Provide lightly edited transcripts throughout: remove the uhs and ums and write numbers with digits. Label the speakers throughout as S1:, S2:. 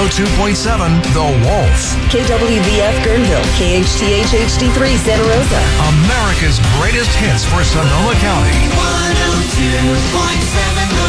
S1: 102.7 The Wolf.
S2: KWVF Guerneville, KHTH HD3 Santa Rosa.
S1: America's greatest hits for Sonoma County.
S3: 102.7 The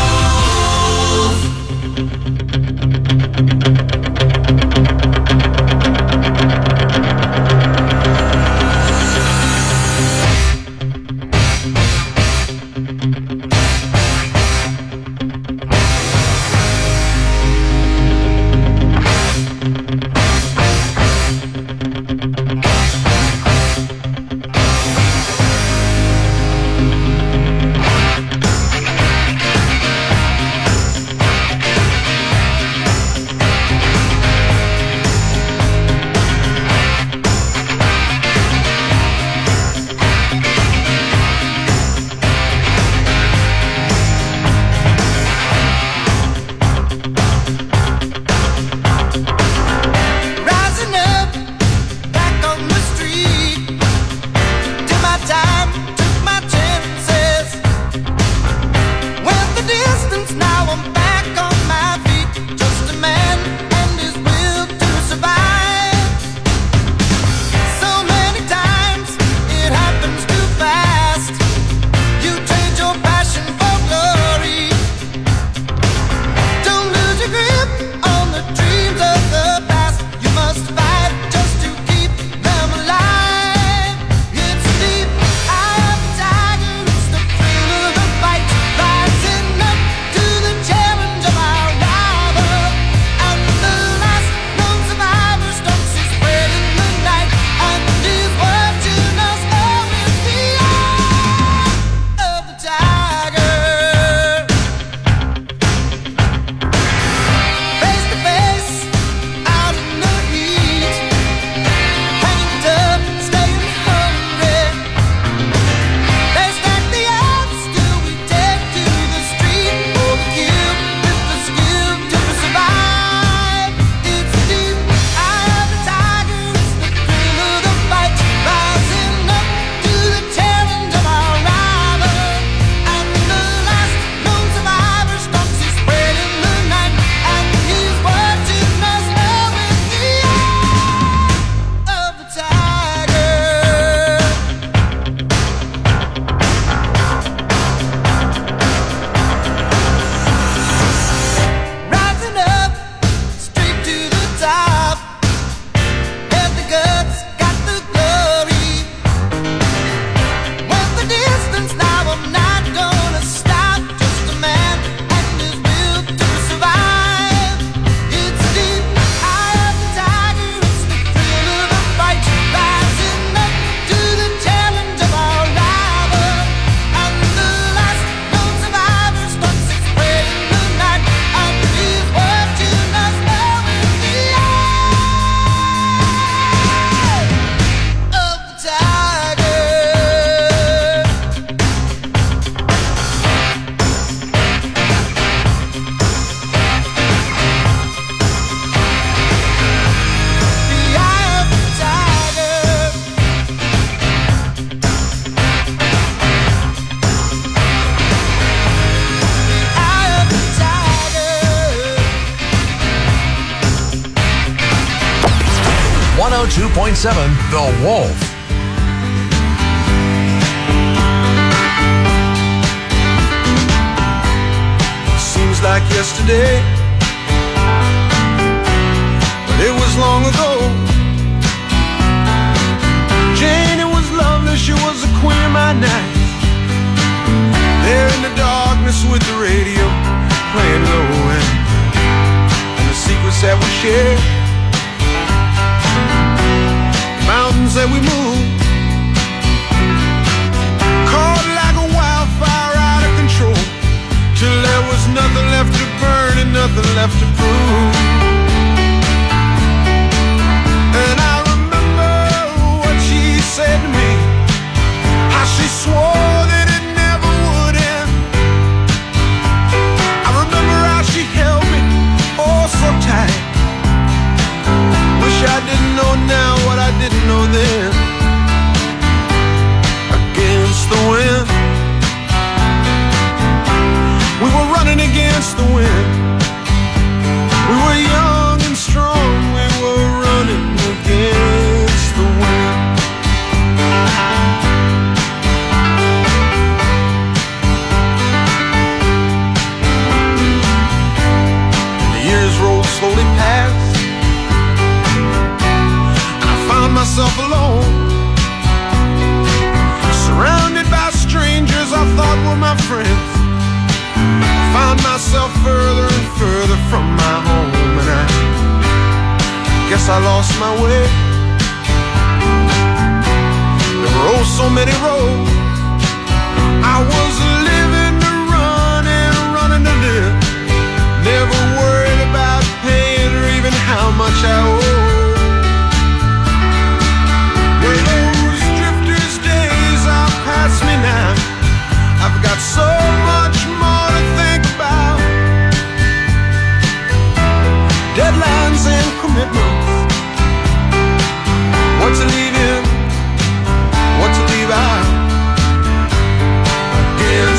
S1: Wolf.
S4: Seems like yesterday, but it was long ago. Jane, it was lovely, she was the queen of my night. There in the darkness with the radio playing low, and the secrets that we shared, mountains that we moved, caught like a wildfire out of control, till there was nothing left to burn and nothing left to prove. And I remember what she said to me, how she swore that it never would end. I remember how she held me oh so tight. Wish I didn't know now what I didn't know then. Against the wind, we were running against the wind. We were young guess I lost my way. There were oh so many roads. I was living to run and running to live. Never worried about paying or even how much I owe. Well, those drifters' days are past me now. I've got so much more to think about. Deadlines and commitments. What to leave in, what to leave out. Again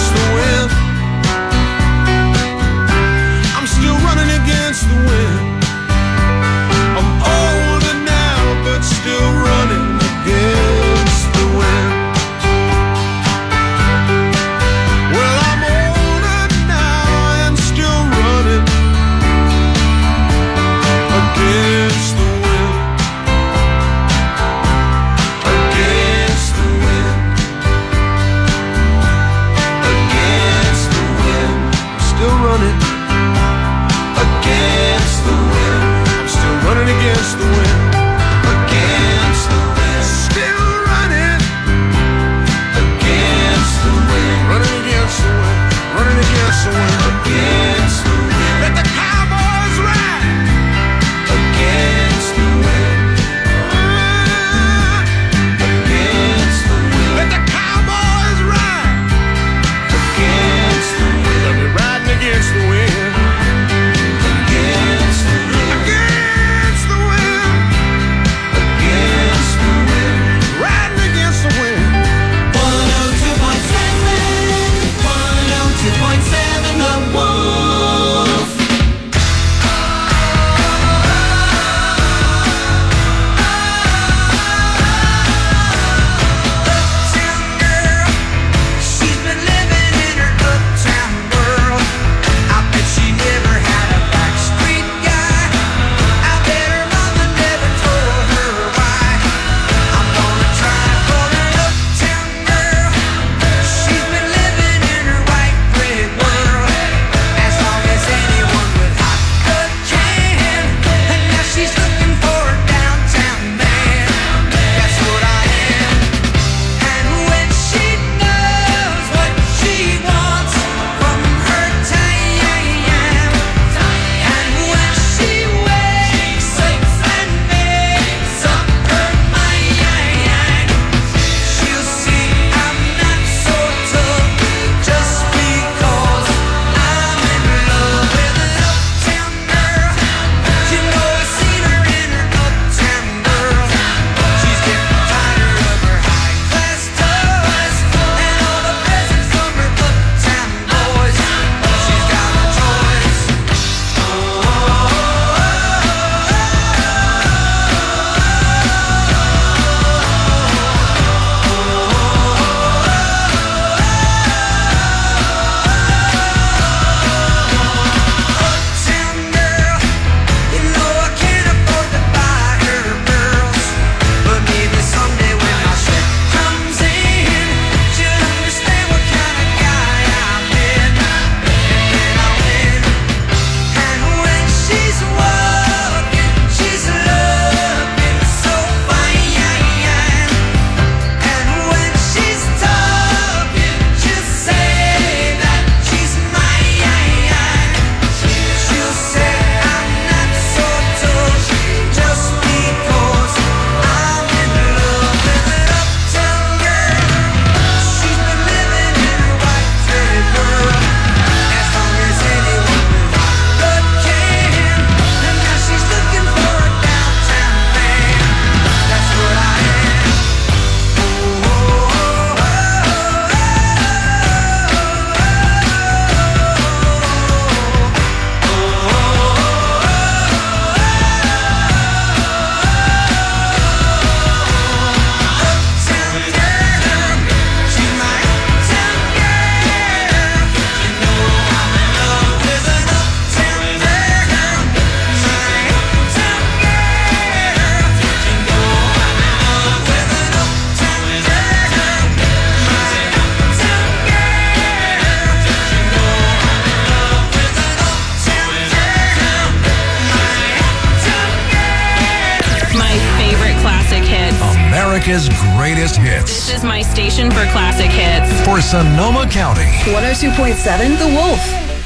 S1: America's greatest hits.
S3: This is my station for classic hits.
S1: For Sonoma County.
S2: 102.7 The Wolf.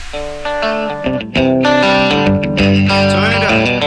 S4: Turn it up.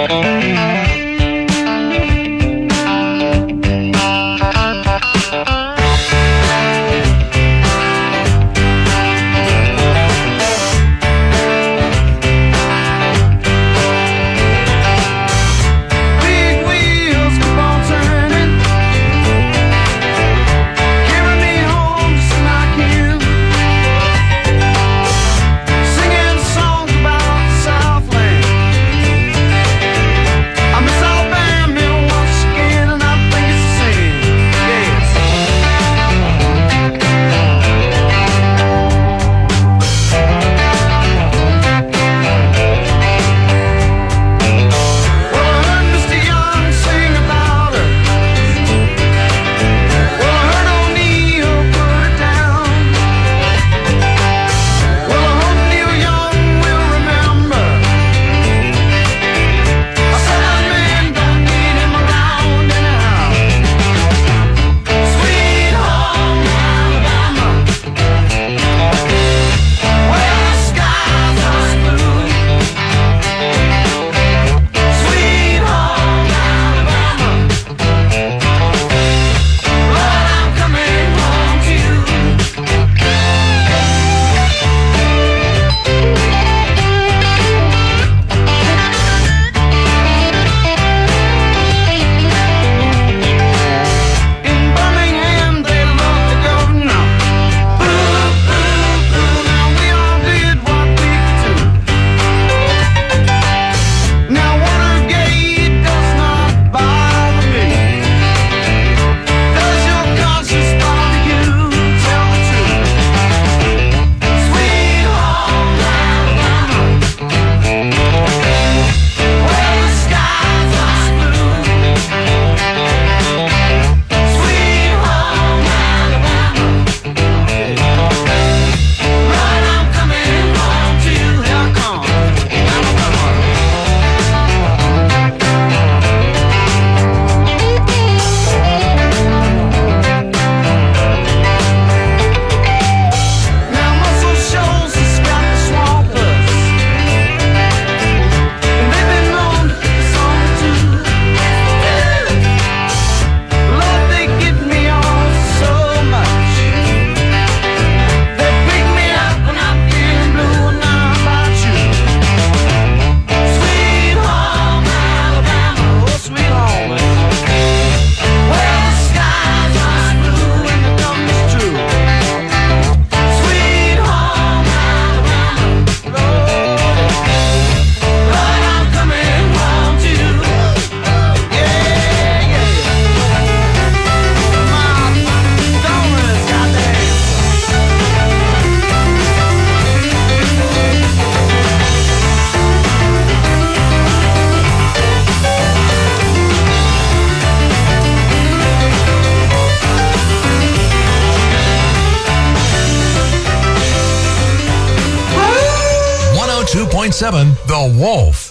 S1: The Wolf.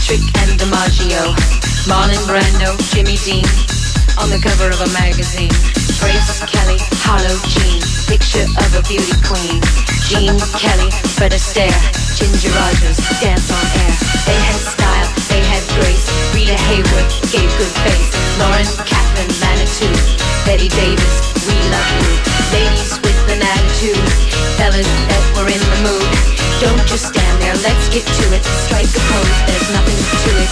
S5: Patrick and DiMaggio, Marlon Brando, Jimmy Dean, on the cover of a magazine. Grace Kelly, Harlow Jean, picture of a beauty queen. Gene Kelly, Fred Astaire, Ginger Rogers, dance on air. They had style, they had grace. Rita Hayworth gave good face. Lauren Catherine Manitou, Betty Davis, we love you. Ladies with an attitude, fellas that were in the mood. Don't just stand there, let's get to it. Strike a pose, there's nothing to it.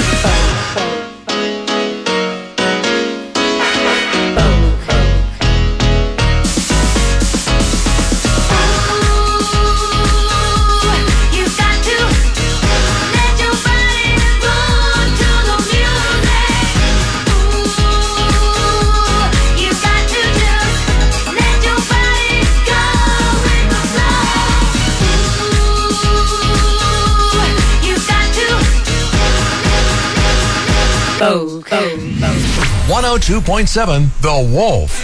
S1: Vogue. 102.7 The Wolf.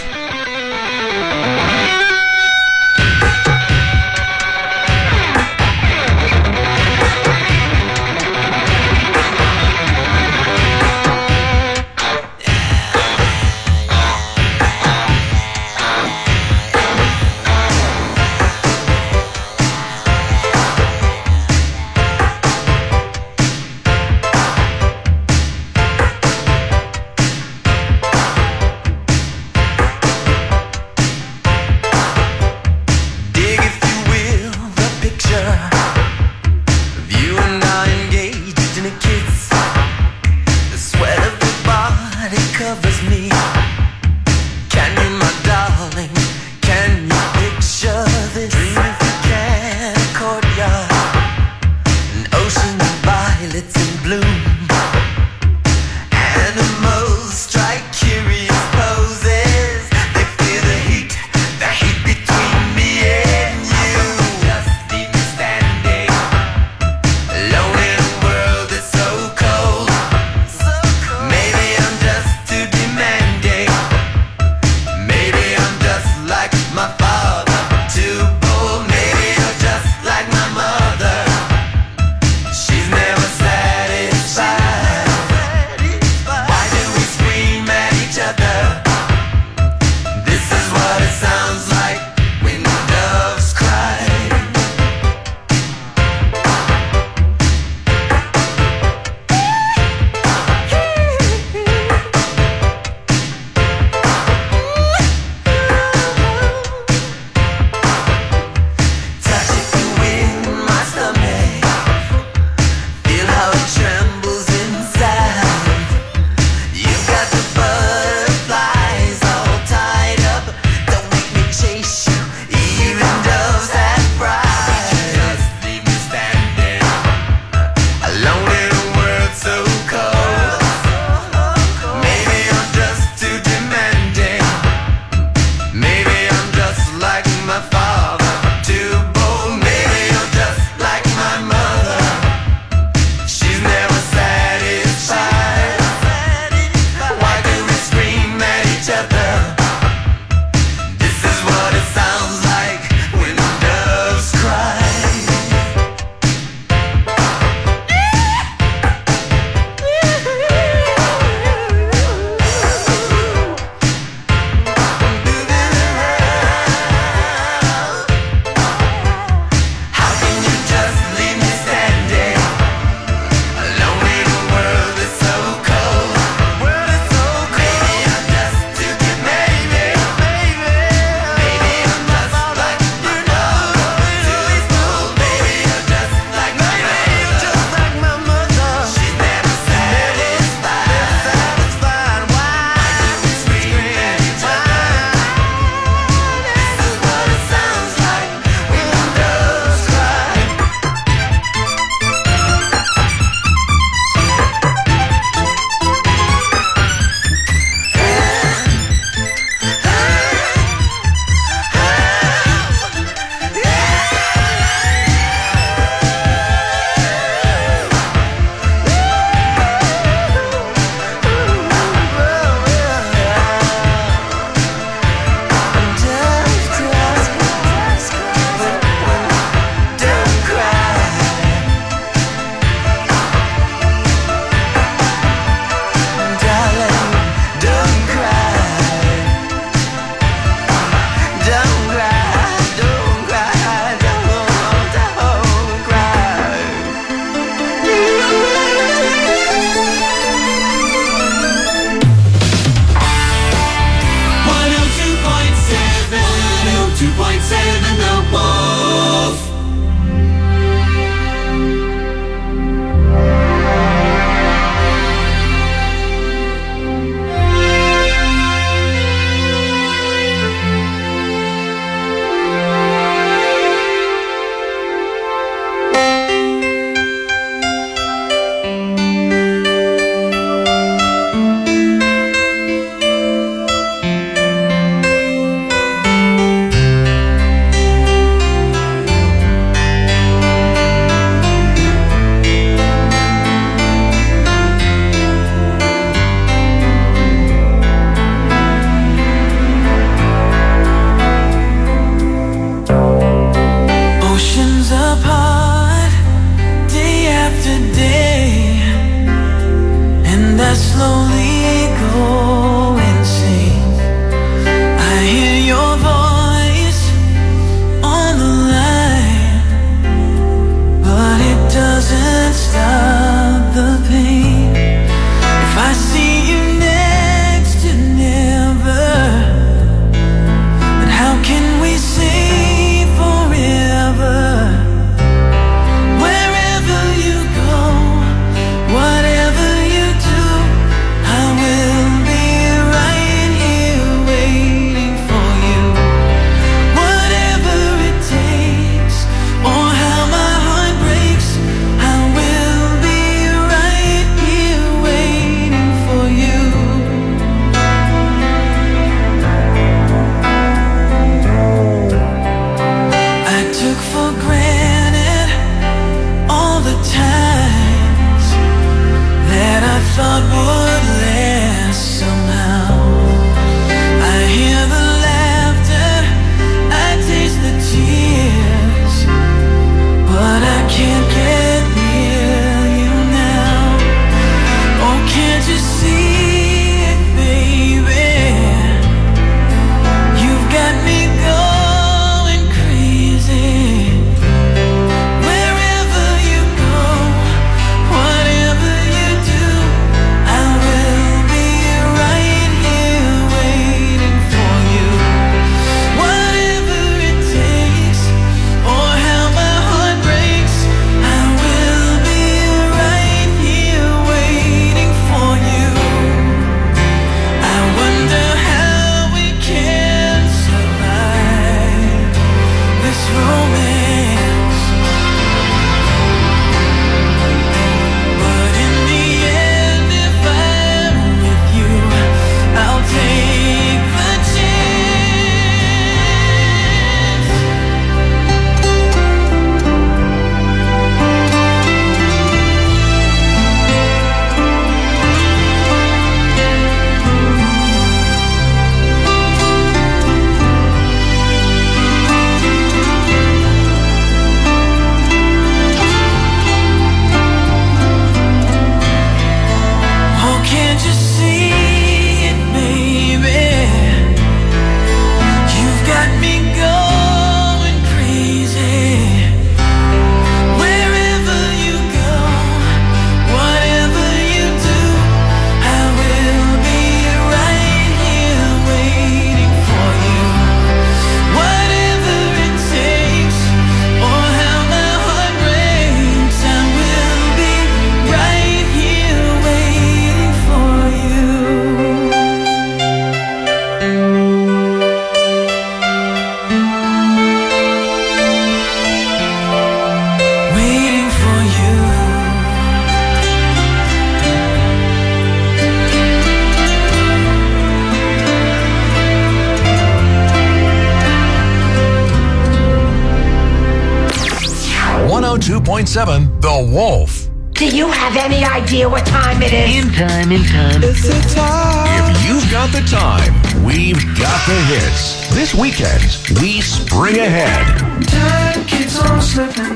S1: 102.7 The Wolf.
S6: Do you have any idea what time it is?
S7: In time.
S4: It's the time.
S1: If you've got the time, we've got the hits. This weekend, we spring ahead.
S4: Time keeps on slipping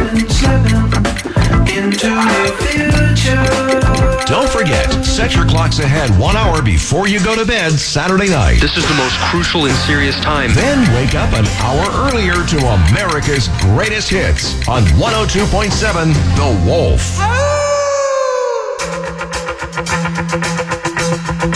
S4: into the future.
S1: Don't forget, set your clocks ahead 1 hour before you go to bed Saturday night.
S7: This is the most crucial and serious time.
S1: Then wake up an hour earlier to America's greatest hits on 102.7 The Wolf.